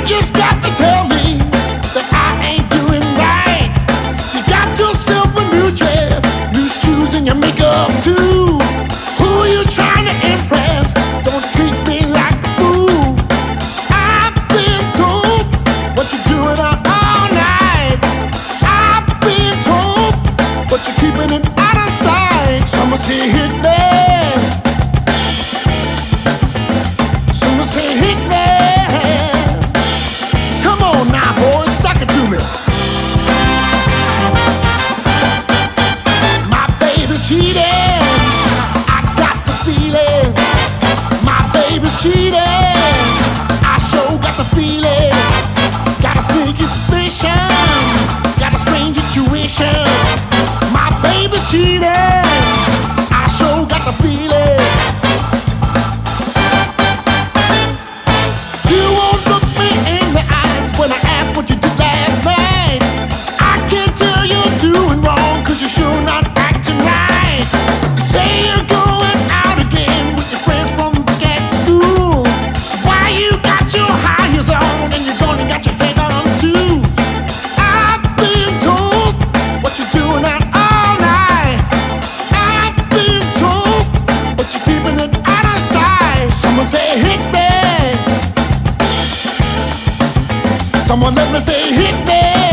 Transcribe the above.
just got to tell me that I ain't doing right. You got yourself a new dress, new shoes, and your makeup too. Who you trying to impress? Don't treat me like a fool. I've been told what you're doing all night. I've been told but you're keeping it out of sight. Someone say hit me. Someone say hit me. Come on now, boys, suck it to me. My baby's cheating. I got the feeling. My baby's cheating. I sure got the feeling. Got a sneaky suspicion. Got a strange intuition. My baby's cheating. I sure got the feeling. You won't look me in the eyes when I ask what you did last night. I can't tell you're doing wrong, cause you're sure not acting right. You say you're going out again with your friends from back at school. So why you got your high heels on and you're gonna got your head on too? I've been told what you're doing out all night. I've been told but you're keeping it out of sight. Someone say hit me. Someone let me say hit me.